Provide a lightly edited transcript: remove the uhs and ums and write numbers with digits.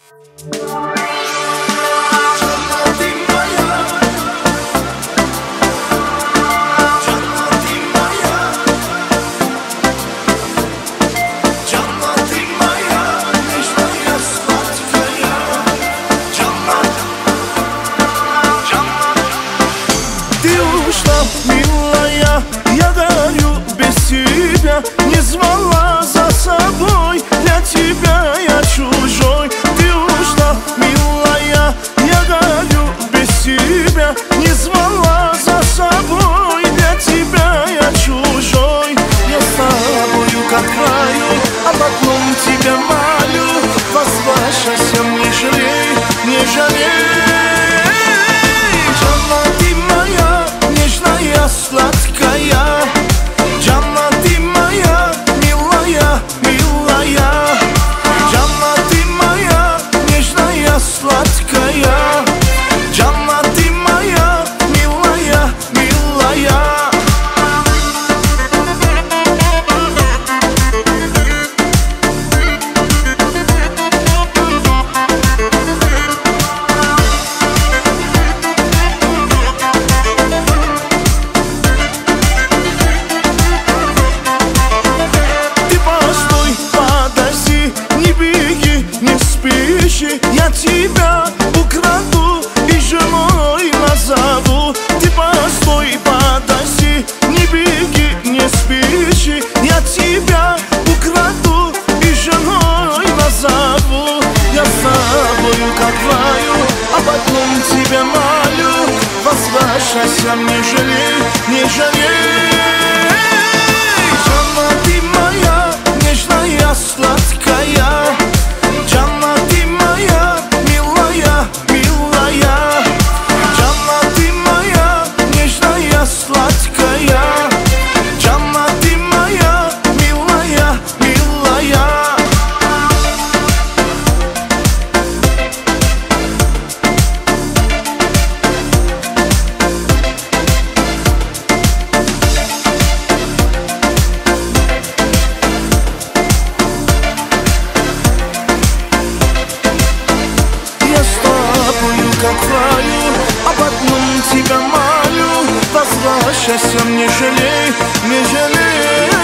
Милая, я горю без тебя. Не звала за собой, для тебя я чужой. Ты ушла, милая, я горю без тебя. Не звала за собой, для тебя я чужой. Я с тобою как в раю, а потом тебя молю: возвращайся, не жалей, не жалей. Сладкая, Джанна, ты моя, милая, милая. Джанна, ты моя, нежная, сладкая. Джанна, ты моя, милая, милая. Я тебя украду и женой назову. Ты постой, подожди, не беги, не спеши. Я тебя украду и женой назову. Я с тобою как в раю, а потом тебя молю: возвращайся, не жалей, не жалей. Джанна, ты моя, нежная, сладкая. Джанна, ты моя, милая, милая. Джанна, ты моя, нежная, сладкая. Джанна, ты моя, милая, милая. Как в раю, а потом тебя молю: возвращайся, не жалей, не жалей.